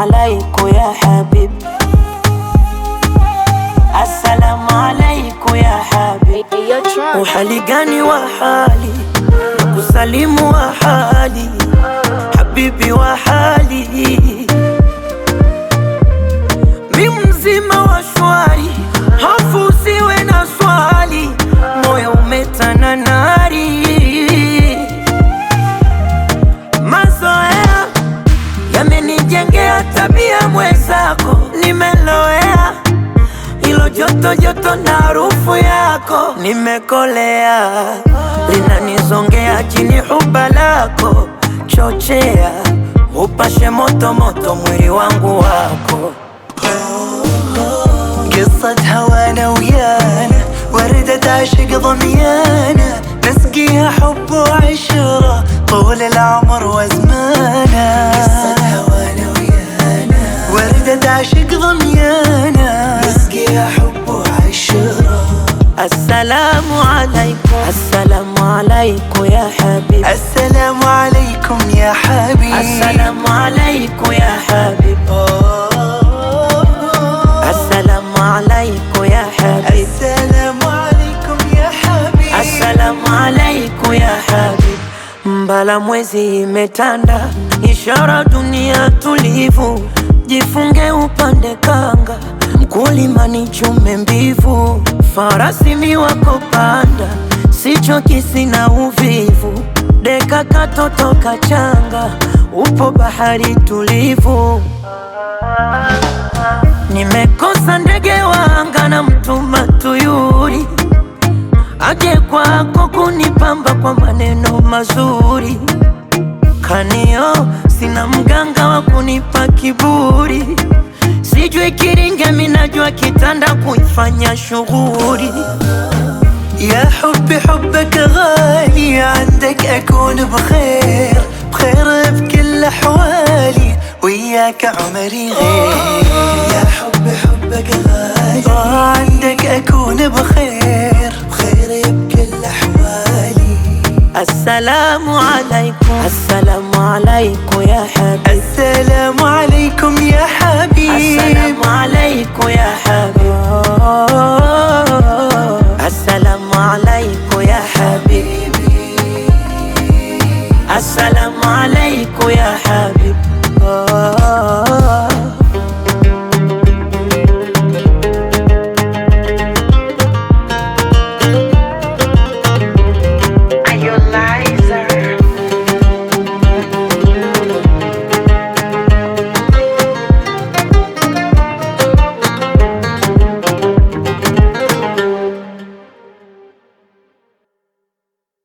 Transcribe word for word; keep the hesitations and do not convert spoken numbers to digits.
عليكم يا حبيب. السلام عليكم يا حبيب. وحالي gani wa hali kusalimu wa hali habibi wa hali mi mzima wa shwari hafu usiwe na swali moyo umetana nari mazoea yamenijengea tabia mwenzako nimeloea ilo joto joto na harufu yako nimekolea linanizongea chini huba lako chochea upashe moto moto mwili wangu wako. قصة هوانا ويانا وردة عشق ضميانا نسقيها حب وعشرة طول العمر وزمانا. قصة هوانا ويانا وردة عشق ضميانا نسقيها حب وعشرة. السلام عليكم السلام عليكم يا حبيب. السلام عليكم يا حبيب. السلام عليكم يا حبيب. السلام عليكم يا حبيب. السلام عليكم يا حبيب. السلام عليكم يا حبيب. Mbala mwezi imetanda ishara dunia tulivu jifunge upande kanga mkulima ni chume mbivu farasi miwako panda sichoki sina uvivu deka katoto kachanga upo bahari tulivu nimekosa ndege wanga na mtuma tuyuri aje kwako kunipamba kwa maneno mazuri kanio sina mganga wa kunipa kiburi sijui kiringa minajua kitanda kuifanya shughuri. يا حبي حبك غالي عندك أكون بخير بخير بكل أحوالي وياك عمري غير. يا حبي حبك غالي عندك أكون بخير بخير بكل أحوالي. السلام عليكم السلام عليكم يا حبيب. السلام عليكم يا حبيب. السلام عليكم يا حبيب.